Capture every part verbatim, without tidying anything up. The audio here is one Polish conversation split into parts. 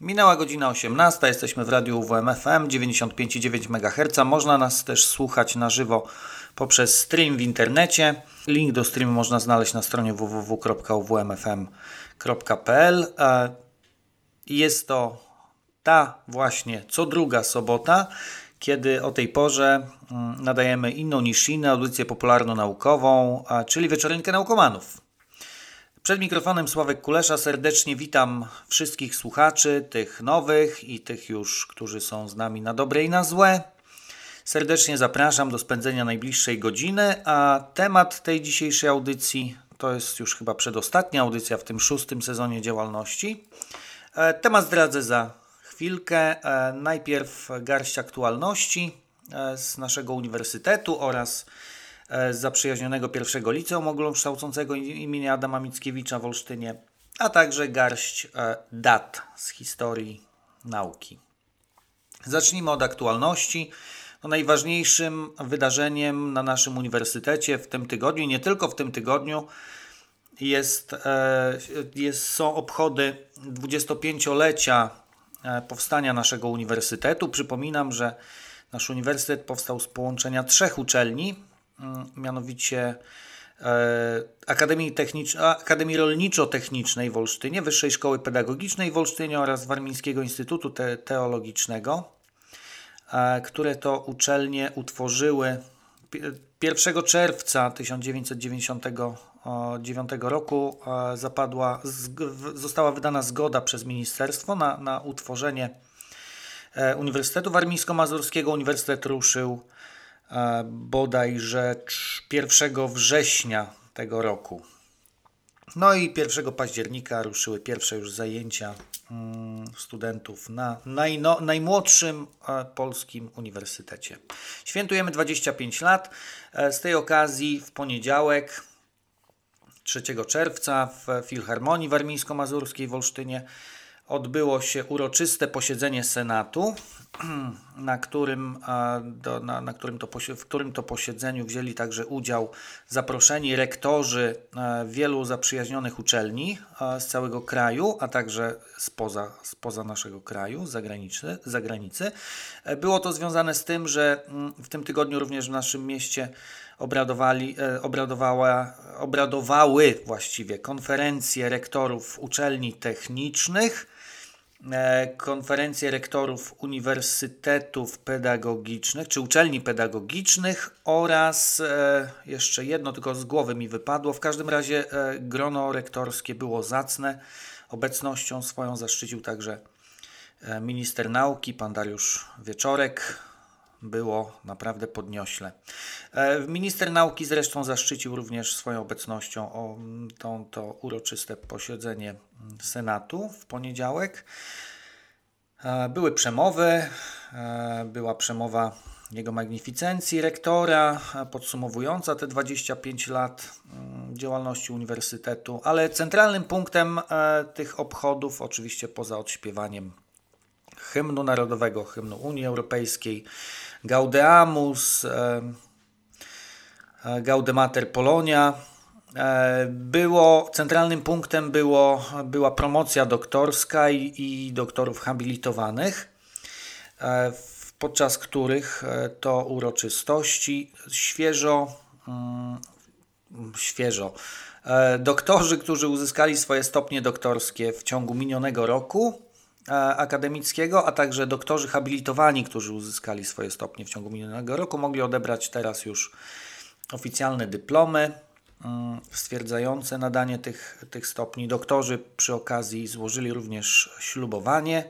Minęła godzina osiemnasta, jesteśmy w radiu U W M F M dziewięćdziesiąt pięć i dziewięć megaherca. Można nas też słuchać na żywo poprzez stream w internecie. Link do streamu można znaleźć na stronie w w w kropka u w m f m kropka p l. Jest to ta właśnie co druga sobota, kiedy o tej porze nadajemy inną niż inne audycję popularno-naukową, czyli Wieczorynkę Naukomanów. Przed mikrofonem Sławek Kulesza. Serdecznie witam wszystkich słuchaczy, tych nowych i tych już, którzy są z nami na dobre i na złe. Serdecznie zapraszam do spędzenia najbliższej godziny, a temat tej dzisiejszej audycji to jest już chyba przedostatnia audycja w tym szóstym sezonie działalności. Temat zdradzę za chwilkę. Najpierw garść aktualności z naszego uniwersytetu oraz z zaprzyjaźnionego pierwszego liceum ogólnokształcącego imienia Adama Mickiewicza w Olsztynie, a także garść dat z historii nauki. Zacznijmy od aktualności. No, najważniejszym wydarzeniem na naszym uniwersytecie w tym tygodniu, nie tylko w tym tygodniu, jest, jest, są obchody dwudziestopięciolecia powstania naszego uniwersytetu. Przypominam, że nasz uniwersytet powstał z połączenia trzech uczelni, mianowicie Akademii, Technicz- Akademii Rolniczo-Technicznej w Olsztynie, Wyższej Szkoły Pedagogicznej w Olsztynie oraz Warmińskiego Instytutu Te- Teologicznego, które to uczelnie utworzyły pierwszego czerwca tysiąc dziewięćset dziewięćdziesiątego dziewiątego roku zapadła, została wydana zgoda przez ministerstwo na, na utworzenie Uniwersytetu Warmińsko-Mazurskiego. Uniwersytet ruszył bodajże pierwszego września tego roku. No i pierwszego października ruszyły pierwsze już zajęcia studentów na najno, najmłodszym polskim uniwersytecie. Świętujemy dwadzieścia pięć lat. Z tej okazji w poniedziałek, trzeciego czerwca, w Filharmonii Warmińsko-Mazurskiej w Olsztynie odbyło się uroczyste posiedzenie Senatu, na którym, do, na, na którym to, w którym to posiedzeniu wzięli także udział zaproszeni rektorzy wielu zaprzyjaźnionych uczelni z całego kraju, a także spoza, spoza naszego kraju, z zagranicy, z zagranicy. Było to związane z tym, że w tym tygodniu również w naszym mieście obradowali, obradowała, obradowały właściwie konferencje rektorów uczelni technicznych, konferencje rektorów uniwersytetów pedagogicznych czy uczelni pedagogicznych oraz e, jeszcze jedno, tylko z głowy mi wypadło. W każdym razie e, grono rektorskie było zacne. Obecnością swoją zaszczycił także e, minister nauki, pan Dariusz Wieczorek. Było naprawdę podniośle. E, minister nauki zresztą zaszczycił również swoją obecnością o to, to uroczyste posiedzenie Senatu w poniedziałek. E, były przemowy, e, była przemowa jego magnificencji rektora podsumowująca te dwadzieścia pięć lat mm, działalności uniwersytetu, ale centralnym punktem e, tych obchodów, oczywiście poza odśpiewaniem hymnu narodowego, hymnu Unii Europejskiej, Gaudeamus, e, e, Gaudemater Polonia, e, było, centralnym punktem było, była promocja doktorska i, i doktorów habilitowanych, e, podczas których e, to uroczystości świeżo, mm, świeżo e, doktorzy, którzy uzyskali swoje stopnie doktorskie w ciągu minionego roku akademickiego, a także doktorzy habilitowani, którzy uzyskali swoje stopnie w ciągu minionego roku, mogli odebrać teraz już oficjalne dyplomy stwierdzające nadanie tych, tych stopni. Doktorzy przy okazji złożyli również ślubowanie,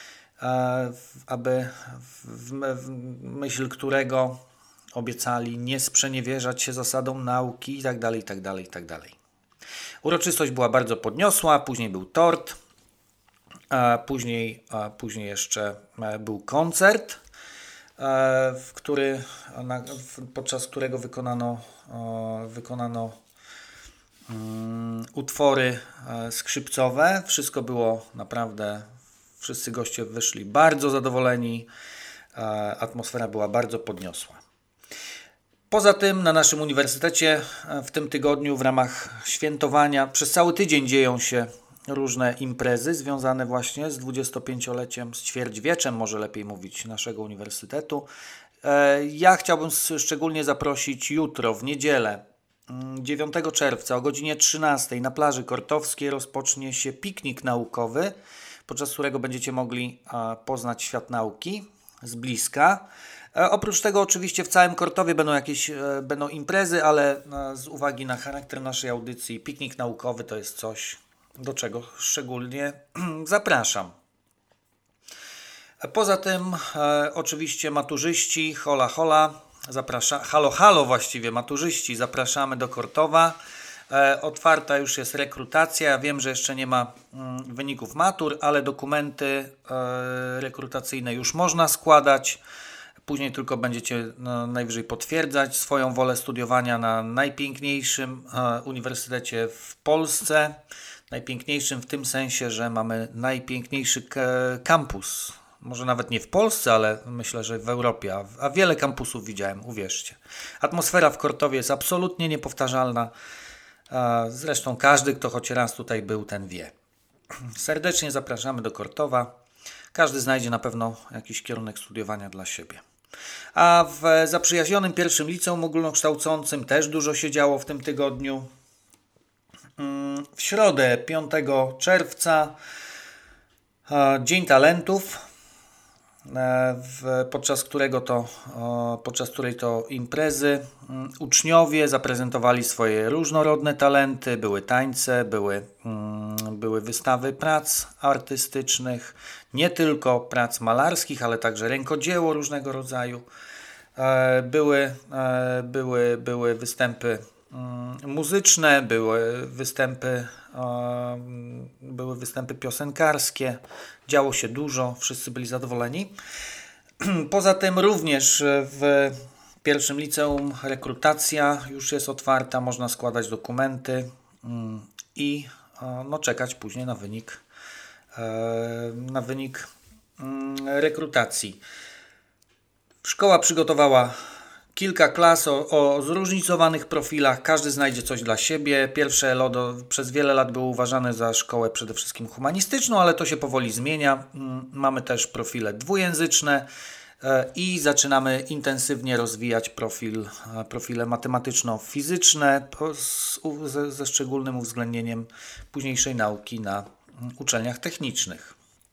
aby w, w myśl którego obiecali nie sprzeniewierzać się zasadom nauki itd., itd., itd. Uroczystość była bardzo podniosła, później był tort, a później, a później jeszcze był koncert, w który, podczas którego wykonano, wykonano um, utwory skrzypcowe. Wszystko było naprawdę, wszyscy goście wyszli bardzo zadowoleni, atmosfera była bardzo podniosła. Poza tym na naszym uniwersytecie w tym tygodniu w ramach świętowania przez cały tydzień dzieją się różne imprezy związane właśnie z dwudziestopięcioleciem, z ćwierćwieczem, może lepiej mówić, naszego uniwersytetu. Ja chciałbym szczególnie zaprosić jutro, w niedzielę, dziewiątego czerwca o godzinie trzynastej na plaży Kortowskiej rozpocznie się piknik naukowy, podczas którego będziecie mogli poznać świat nauki z bliska. Oprócz tego oczywiście w całym Kortowie będą jakieś będą imprezy, ale z uwagi na charakter naszej audycji piknik naukowy to jest coś, do czego szczególnie zapraszam. Poza tym e, oczywiście maturzyści, hola hola, zaprasza, halo halo właściwie, maturzyści, zapraszamy do Kortowa. E, otwarta już jest rekrutacja, ja wiem, że jeszcze nie ma mm, wyników matur, ale dokumenty e, rekrutacyjne już można składać. Później tylko będziecie no, najwyżej potwierdzać swoją wolę studiowania na najpiękniejszym e, uniwersytecie w Polsce. Najpiękniejszym w tym sensie, że mamy najpiękniejszy k- kampus. Może nawet nie w Polsce, ale myślę, że w Europie, a, a wiele kampusów widziałem, uwierzcie. Atmosfera w Kortowie jest absolutnie niepowtarzalna. A zresztą każdy, kto choć raz tutaj był, ten wie. Serdecznie zapraszamy do Kortowa. Każdy znajdzie na pewno jakiś kierunek studiowania dla siebie. A w zaprzyjaźnionym pierwszym liceum ogólnokształcącym też dużo się działo w tym tygodniu. W środę, piątego czerwca, Dzień Talentów, w, podczas którego to, podczas której to imprezy uczniowie zaprezentowali swoje różnorodne talenty. Były tańce, były, były wystawy prac artystycznych, nie tylko prac malarskich, ale także rękodzieło różnego rodzaju. Były, były, były występy muzyczne, były występy, były występy piosenkarskie, działo się dużo, wszyscy byli zadowoleni. Poza tym również w pierwszym liceum rekrutacja już jest otwarta, można składać dokumenty i no, czekać później na wynik, na wynik rekrutacji. Szkoła przygotowała kilka klas o, o zróżnicowanych profilach, każdy znajdzie coś dla siebie. Pierwsze LODO przez wiele lat było uważane za szkołę przede wszystkim humanistyczną, ale to się powoli zmienia. Mamy też profile dwujęzyczne i zaczynamy intensywnie rozwijać profil, profile matematyczno-fizyczne ze, ze szczególnym uwzględnieniem późniejszej nauki na uczelniach technicznych.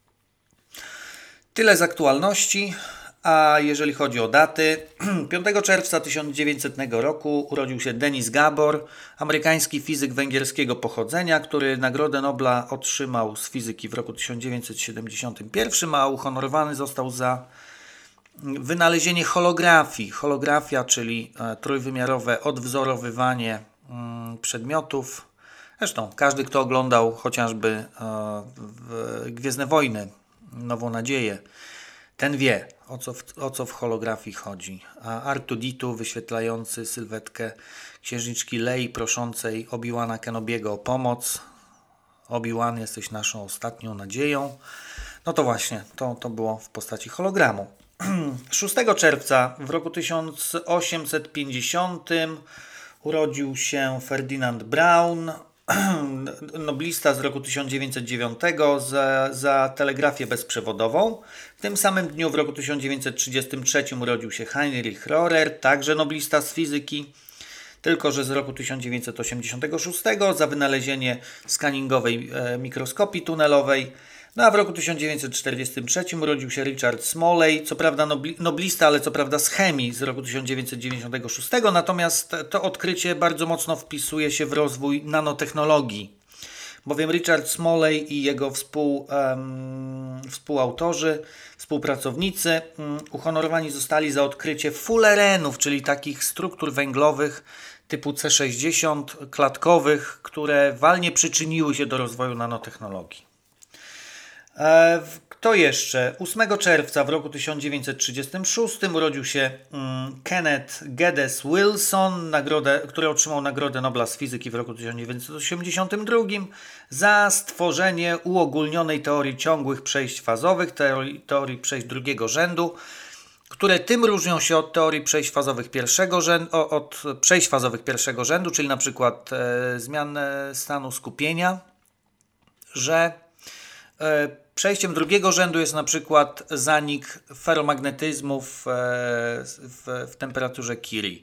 Tyle z aktualności. A jeżeli chodzi o daty, piątego czerwca tysiąc dziewięćsetnego roku urodził się Denis Gabor, amerykański fizyk węgierskiego pochodzenia, który Nagrodę Nobla otrzymał z fizyki w roku tysiąc dziewięćset siedemdziesiątym pierwszym, a uhonorowany został za wynalezienie holografii. Holografia, czyli trójwymiarowe odwzorowywanie przedmiotów. Zresztą każdy, kto oglądał chociażby Gwiezdne Wojny, Nową Nadzieję, ten wie, o co w, o co w holografii chodzi. A R dwa D dwa wyświetlający sylwetkę księżniczki Lei proszącej Obi-Wana Kenobiego o pomoc. Obi-Wan, jesteś naszą ostatnią nadzieją. No to właśnie, to, to było w postaci hologramu. szóstego czerwca w roku tysiąc osiemset pięćdziesiątym urodził się Ferdinand Braun, noblista z roku tysiąc dziewięćset dziewiątego za, za telegrafię bezprzewodową. W tym samym dniu w roku tysiąc dziewięćset trzydziestym trzecim urodził się Heinrich Rohrer, także noblista z fizyki, tylko że z roku tysiąc dziewięćset osiemdziesiątego szóstego za wynalezienie skaningowej e, mikroskopii tunelowej. No a w roku tysiąc dziewięćset czterdziestym trzecim urodził się Richard Smalley, co prawda nobli, noblista, ale co prawda z chemii z roku tysiąc dziewięćset dziewięćdziesiątego szóstego, natomiast to odkrycie bardzo mocno wpisuje się w rozwój nanotechnologii, bowiem Richard Smalley i jego współ, um, współautorzy, współpracownicy um, uhonorowani zostali za odkrycie fullerenów, czyli takich struktur węglowych typu C sześćdziesiąt klatkowych, które walnie przyczyniły się do rozwoju nanotechnologii. Kto jeszcze? ósmego czerwca w roku tysiąc dziewięćset trzydziestym szóstym urodził się Kenneth Geddes Wilson, nagrodę, który otrzymał Nagrodę Nobla z fizyki w roku tysiąc dziewięćset osiemdziesiątym drugim za stworzenie uogólnionej teorii ciągłych przejść fazowych, teorii, teorii przejść drugiego rzędu, które tym różnią się od teorii przejść fazowych pierwszego rzędu, od przejść fazowych pierwszego rzędu, czyli na przykład e, zmian stanu skupienia, że przejściem drugiego rzędu jest na przykład zanik feromagnetyzmu w, w, w temperaturze Curie.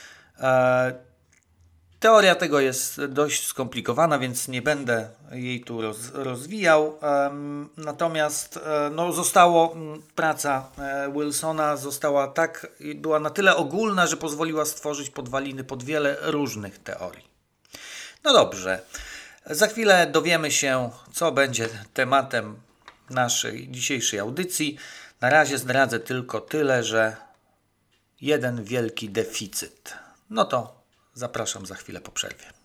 Teoria tego jest dość skomplikowana, więc nie będę jej tu roz, rozwijał. Natomiast no, zostało, praca Wilsona została tak, była na tyle ogólna, że pozwoliła stworzyć podwaliny pod wiele różnych teorii. No dobrze. Za chwilę dowiemy się, co będzie tematem naszej dzisiejszej audycji. Na razie zdradzę tylko tyle, że jeden wielki deficyt. No to zapraszam za chwilę po przerwie.